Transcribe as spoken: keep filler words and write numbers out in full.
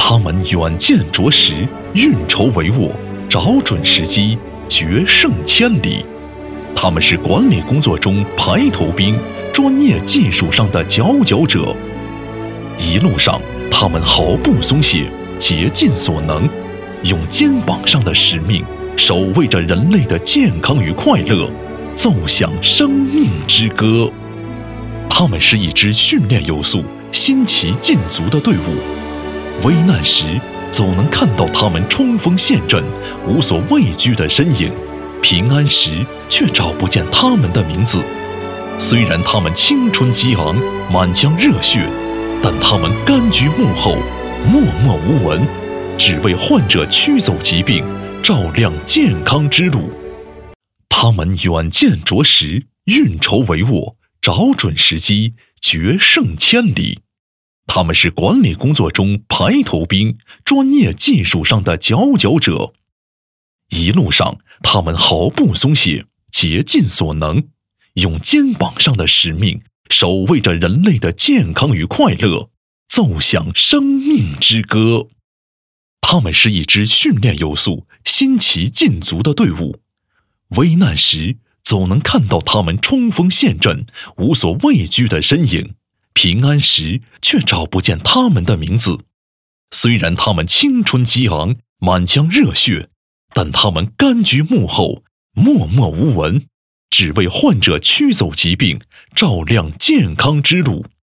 他们远见卓识，运筹帷幄，找准时机，决胜千里。他们是管理工作中排头兵，专业技术上的佼佼者。一路上，他们毫不松懈，竭尽所能，用肩膀上的使命，守卫着人类的健康与快乐，奏响生命之歌。他们是一支训练有素、心齐劲足的队伍。危难时，总能看到他们冲锋陷阵、无所畏惧的身影；平安时，却找不见他们的名字。虽然他们青春激昂、满腔热血，但他们甘居幕后，默默无闻，只为患者驱走疾病，照亮健康之路。他们远见卓识，运筹帷幄，找准时机，决胜千里。他们是管理工作中排头兵，专业技术上的佼佼者。一路上，他们毫不松懈，竭尽所能，用肩膀上的使命，守卫着人类的健康与快乐，奏响生命之歌。他们是一支训练有素、心齐劲足的队伍。危难时，总能看到他们冲锋陷阵、无所畏惧的身影；平安时，却找不见他们的名字。虽然他们青春激昂、满腔热血，但他们甘居幕后，默默无闻，只为患者驱走疾病，照亮健康之路。